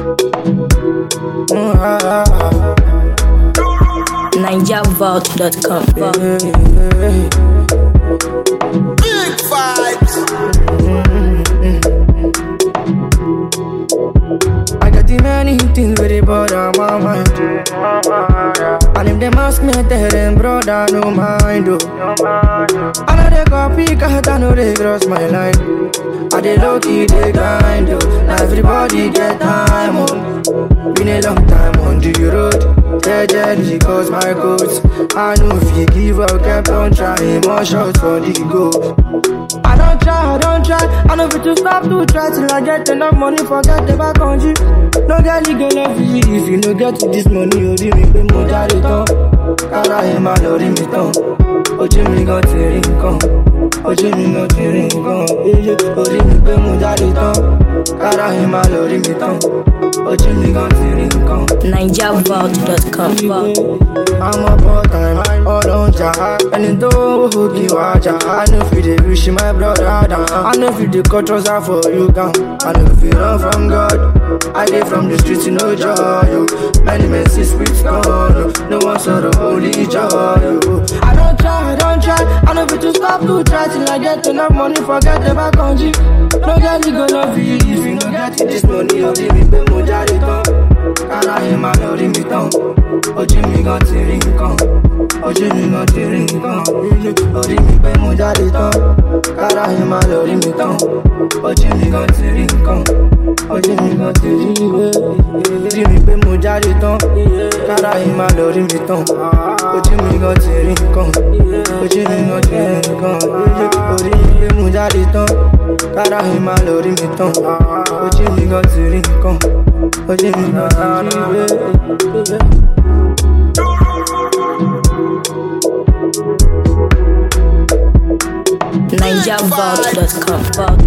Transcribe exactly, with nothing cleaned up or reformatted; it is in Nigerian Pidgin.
Ninja Vault dot com. Big vibes. I got the many things with the bother my mind. And if them ask me, I tell them, brother, no mind, oh. I know they copy, cause I know they cross my line. I they low key, they grind, oh. Now everybody get time, oh. Been a long time on the road. They're jealous cause my coats. I know if you give up, kept on trying. More shots for the goal. I don't try, I don't try. I know if to stop to try till I get enough money, forget the back country. No girl, you gonna feel it. If you no get to this money, you give me pay more than it on. Kala him, I love him, it on. Oje mi gan ti rí nǹkan. Oje mi gan ti rí nǹkan. Orí mi pé mo jáde tán. Kára him, I love him, it on. Oje mi gan ti rí nǹkan. Ninja Vault dot com. I'm a part time, all on jaha. And in the who give a jaha. I know if you wish my brother down. I know if you cut us out for you can. I know if you run from God. I get from the streets, you know joy. Yo. Many men see spirits gone. No one saw the holy joy. Yo. I don't try, I don't try. I know if to stop to try till I get enough money, forget the back country. No girl, you gonna feel if you no get this money, you'll give me pay more than it on. Kala him, I love him, it on. Oje mi gan ti rí nǹkan. Oje mi gan ti rí nǹkan. Orí mi pé mo jáde tán. Kára him, I love him, it on. Oje mi gan ti rí nǹkan. Oje mi gan ti rí nǹkan. Orí mi pé mo jáde tán. Kára him, I love him, it on. Oje mi gan ti rí nǹkan. Oje mi gan ti rí nǹkan. Orí mi pé mo jáde tán. Kára him, I love him, it on. Oje mi gan ti rí nǹkan. Oje mi gan ti rí nǹkan. Ninja Vault dot com.